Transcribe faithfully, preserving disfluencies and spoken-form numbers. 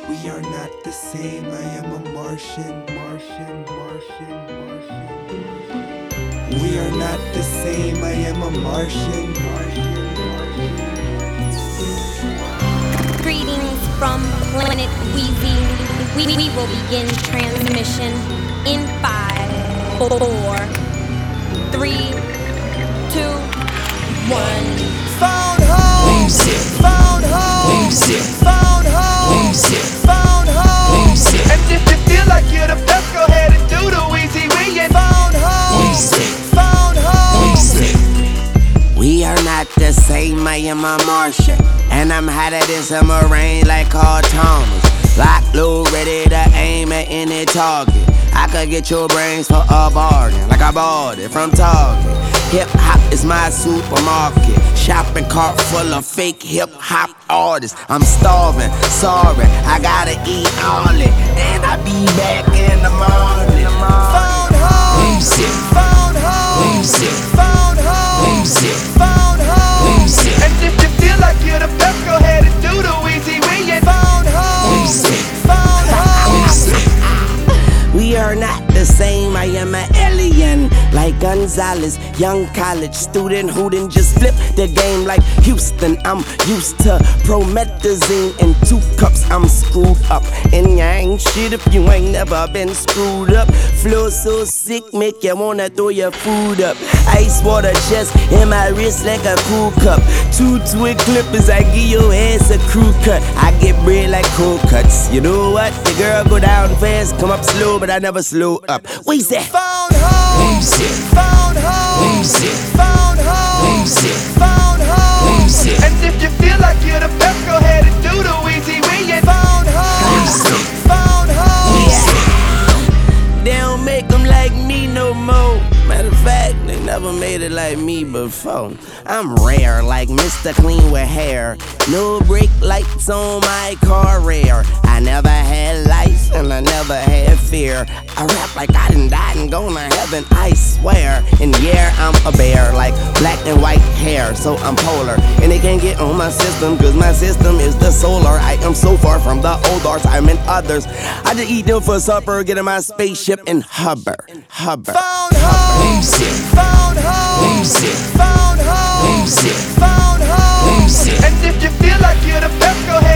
We are not the same. I am a Martian, Martian, Martian, Martian. We are not the same. I am a Martian, Martian, Martian. Greetings from Planet Wheezy. We, we will begin transmission in five, four, three, two, one. Phone home, phone home, phone home, phone home. And if you feel like you're the best, go ahead and do the Wheezy Wee and phone home, phone home. We are not the same, I am a Martian, and I'm hotter than summer rain like Carl Thomas. Lock, low, ready to aim at any target. I could get your brains for a bargain, like I bought it from Target. Hip hop is my supermarket, shopping cart full of fake hip hop artists. I'm starving, sorry, I gotta eat all it, and I be back in the morning. Phone home, phone home, phone home, phone home. And if you feel like you're the best, go ahead and do the Wheezy Wee and phone home, phone home. We are not the same, I am an alien, like Gonzalez, young college student who didn't just flip the game like Houston. I'm used to promethazine and two cups, I'm screwed up. And you ain't shit if you ain't never been screwed up. Flow so sick, make you wanna throw your food up. Ice water chest in my wrist like a cool cup. Two twig clippers, I give your ass a crew cut. I get bread like cold cuts. You know what? The girl go down fast, come up slow, but I never slow up. Where's that? Phone home, phone home, phone home, phone home. And if you feel like you're the best, go ahead and do the Wheezy Wee and phone home, phone home. Yeah. They don't make them like me no more. Matter of fact, they never made it like me before. I'm rare, like Mister Clean with hair. No brake lights on my car, rare. I never had lights and I never had fear. I rap like I done died and gone to heaven, I swear. And yeah, I'm a bear, like black and white hair, so I'm polar. And they can't get on my system, cause my system is the solar. I am so far from the old arts, I'm in others. I just eat them for supper, get in my spaceship and hover, hover. Phone home, phone home, phone home, phone home. And if you feel like you're the best, go ahead